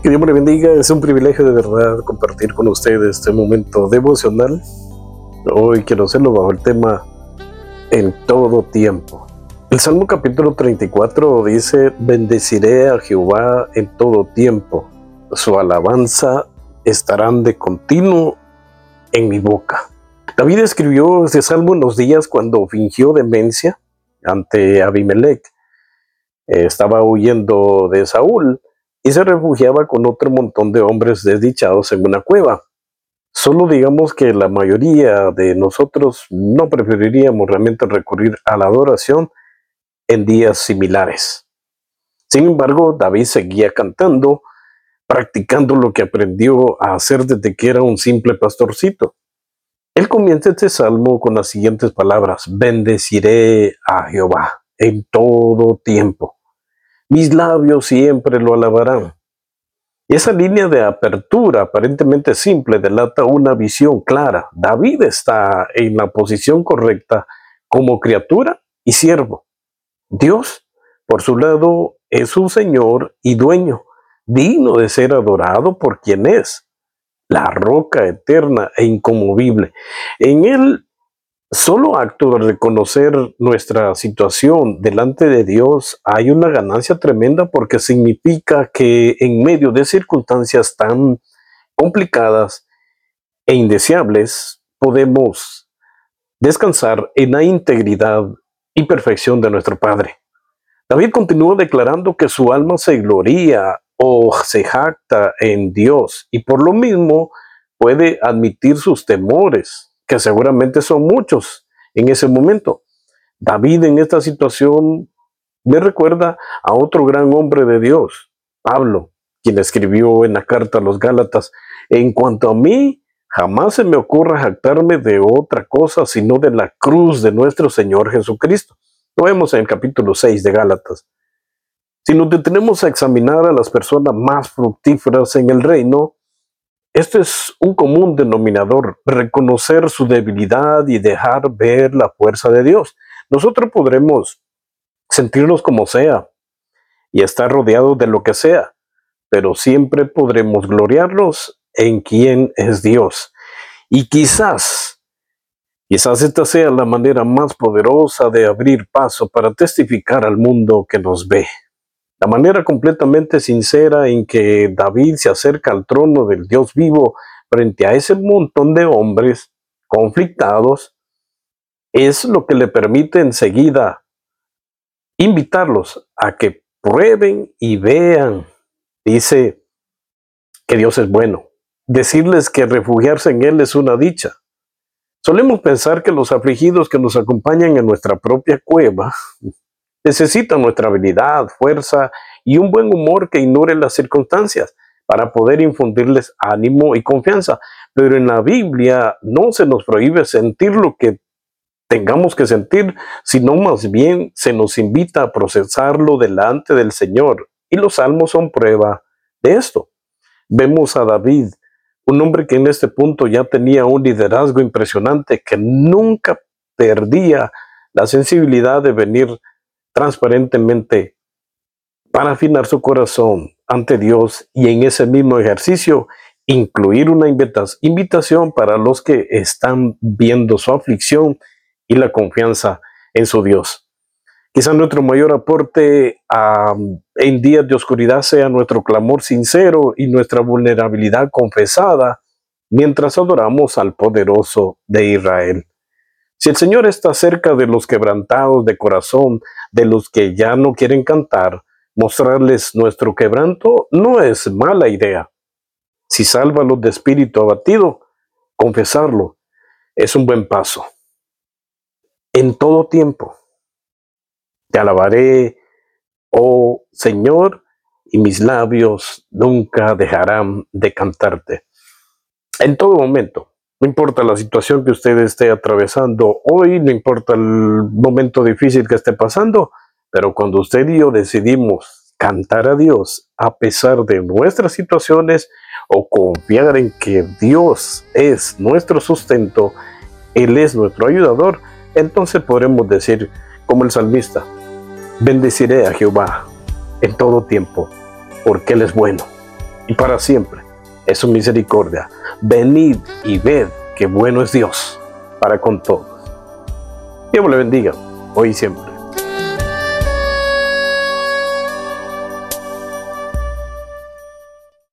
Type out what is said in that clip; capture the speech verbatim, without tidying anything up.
Que Dios me le bendiga. Es un privilegio de verdad compartir con ustedes este momento devocional. Hoy quiero hacerlo bajo el tema en todo tiempo. El Salmo capítulo treinta y cuatro dice: bendeciré a Jehová en todo tiempo. Su alabanza estarán de continuo en mi boca. David escribió este salmo en los días cuando fingió demencia ante Abimelech. Eh, estaba huyendo de Saúl y se refugiaba con otro montón de hombres desdichados en una cueva. Solo digamos que la mayoría de nosotros no preferiríamos realmente recurrir a la adoración en días similares. Sin embargo, David seguía cantando, practicando lo que aprendió a hacer desde que era un simple pastorcito. Él comienza este salmo con las siguientes palabras: bendeciré a Jehová en todo tiempo. Mis labios siempre lo alabarán. Y esa línea de apertura aparentemente simple delata una visión clara. David está en la posición correcta como criatura y siervo. Dios, por su lado, es su Señor y dueño, digno de ser adorado por quien es, la roca eterna e inconmovible. En él, solo acto de reconocer nuestra situación delante de Dios hay una ganancia tremenda, porque significa que en medio de circunstancias tan complicadas e indeseables podemos descansar en la integridad y perfección de nuestro Padre. David continúa declarando que su alma se gloría o se jacta en Dios, y por lo mismo puede admitir sus temores, que seguramente son muchos en ese momento. David en esta situación me recuerda a otro gran hombre de Dios, Pablo, quien escribió en la carta a los Gálatas: en cuanto a mí, jamás se me ocurra jactarme de otra cosa sino de la cruz de nuestro Señor Jesucristo. Lo vemos en el capítulo seis de Gálatas. Si nos detenemos a examinar a las personas más fructíferas en el reino, esto es un común denominador: reconocer su debilidad y dejar ver la fuerza de Dios. Nosotros podremos sentirnos como sea y estar rodeados de lo que sea, pero siempre podremos gloriarnos en quien es Dios. Y quizás, quizás esta sea la manera más poderosa de abrir paso para testificar al mundo que nos ve. La manera completamente sincera en que David se acerca al trono del Dios vivo frente a ese montón de hombres conflictados es lo que le permite enseguida invitarlos a que prueben y vean. Dice que Dios es bueno. Decirles que refugiarse en Él es una dicha. Solemos pensar que los afligidos que nos acompañan en nuestra propia cueva necesitan nuestra habilidad, fuerza y un buen humor que ignore las circunstancias para poder infundirles ánimo y confianza. Pero en la Biblia no se nos prohíbe sentir lo que tengamos que sentir, sino más bien se nos invita a procesarlo delante del Señor. Y los salmos son prueba de esto. Vemos a David, un hombre que en este punto ya tenía un liderazgo impresionante, que nunca perdía la sensibilidad de venir transparentemente para afinar su corazón ante Dios, y en ese mismo ejercicio incluir una invitación para los que están viendo su aflicción y la confianza en su Dios. Quizá nuestro mayor aporte um, en días de oscuridad sea nuestro clamor sincero y nuestra vulnerabilidad confesada mientras adoramos al poderoso de Israel. Si el Señor está cerca de los quebrantados de corazón, de los que ya no quieren cantar, mostrarles nuestro quebranto no es mala idea. Si salva a los de espíritu abatido, confesarlo es un buen paso. En todo tiempo te alabaré, oh Señor, y mis labios nunca dejarán de cantarte. En todo momento. No importa la situación que usted esté atravesando hoy, no importa el momento difícil que esté pasando, pero cuando usted y yo decidimos cantar a Dios a pesar de nuestras situaciones, o confiar en que Dios es nuestro sustento, Él es nuestro ayudador, entonces podremos decir como el salmista: bendeciré a Jehová en todo tiempo, porque Él es bueno y para siempre es su misericordia. Venid y ved que bueno es Dios para con todos. Dios le bendiga hoy y siempre.